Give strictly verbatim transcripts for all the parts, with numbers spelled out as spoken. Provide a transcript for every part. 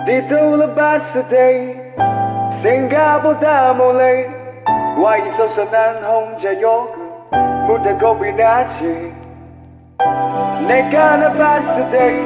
뒤돌아봤을 때 생각보다 몰래 와 있어서 난 혼자 욕을 무대 겁이 나지. 내가 나 봤을 때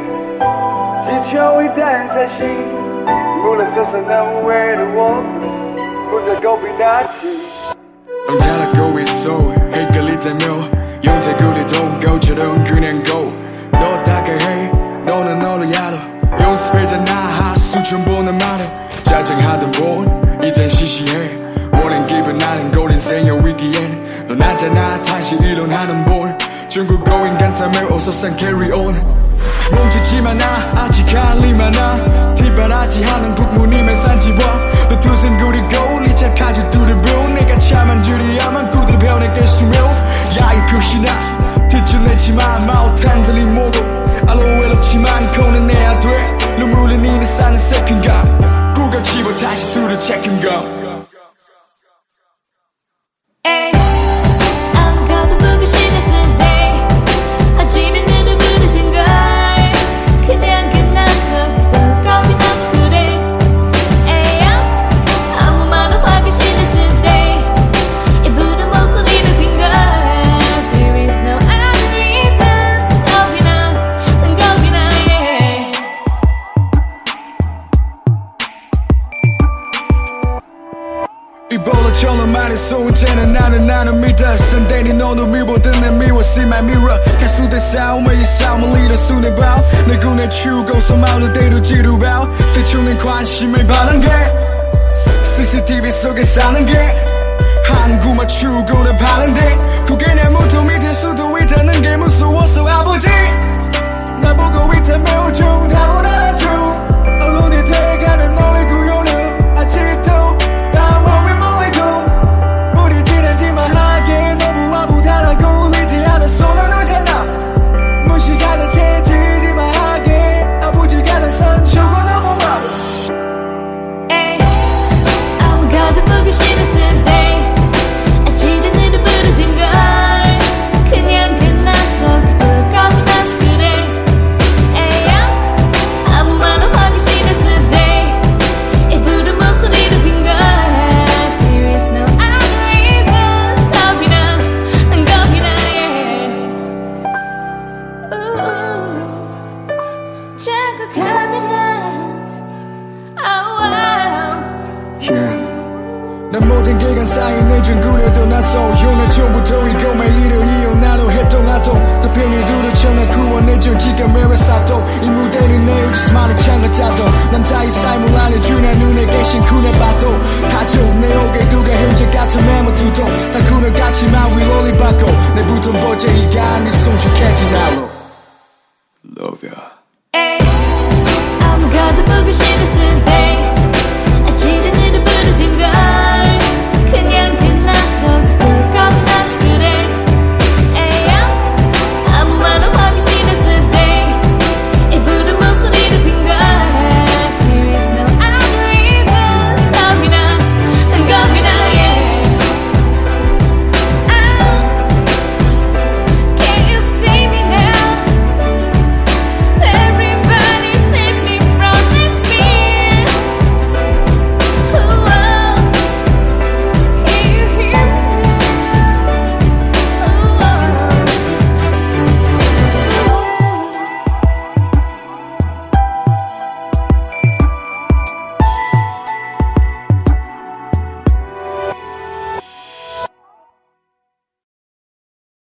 지쳐있단 사실 몰랐어서 난 외로워 무대 겁이 나지. 넌 잘하고 있어 헷갈리다며 영재구리 동거처럼 그냥 go 너 다가해 너는 너를 알아 연습했잖아 하수 좀 보는 말에 짜증하던 본 이젠 시시해 오랜 기분 나는 걸 인생의 위기엔 넌 알잖아 다시 일어나는 볼 중국어인 간다며 어서선 carry on 뭉치지만 나 아직 할 일 많아 뒷바라지 하는 북무님의 산지와 너 두손 그리고 리착하지 두려워 내가 참한 줄이야만 꾸들 변해게 수며 야이 표시나 뒤줄내지만 마우탄 들린 모고 알로에롭지만 코는 내야 돼 눈물이 니네 싸는 세컨감 구겨 집어 다시 두려 책임감 아무것도 보기 싫었을 때 아침에 눈을 부르던 걸 그냥 끝났어 그도 겁이 나서 그래 에이 아무 말도 하기 싫었을 때 이불은 목소리로 빈 걸 There is no other reason 겁이 나 난 겁이 나 yeah. 이볼로처럼 말했어 이제는 나는 나는 믿었어 대니 너도 미워든 내 미워 See my mirror 가수대 싸움에 이 싸움을 잃어 순에 봐 내 군에 추고서 마을대로 지루봐 대충은 관심을 받는 게 씨씨티비 속에 사는 게 한국만 추구를 파는데 그게 내 무덤 밑에 수도 있다는 게 무서워서 아버지 나보고 있다며 좀 답을 알아줘 언론이 돼가는 너의 구요는 아직도 따윈 모이고 우리 지나지만 하게 너무 아부다라고 울리지 않았어 넌 오잖아 무시가는 채지지만 하게 아버지가 난 선주고 넘어와 에이 아무것도 보기 싫었을 때 아침에 눈을 부르던 걸 그냥 끝났어 그도 겁이 나서 그래 에이 아무 말도 하기 싫었을 때 이불은 목소리로 빈 걸 There is no other reason 겁이 나 난 겁이 나 yeah. Ooh, 자꾸 가면 가 Oh wow yeah. 난 모든 기간 쌓인 내준 구려도 나서 오늘 전부터 이거 매일을 이어 나로 했던 나도 더 편히 두려쳐 나 구원해준 지가 메레사도 이 무대는 내 우지스만의 창가자도 남자의 삶을 알려주냐 눈에 계신 그네 봐도 가족 내 어깨 두가 현재 같은 메모두도 다 그네 같지만 we only 받고 내 부터 버제이가 네 송축해진 알로 Love ya 에이 아무것도 보기 싫었을 때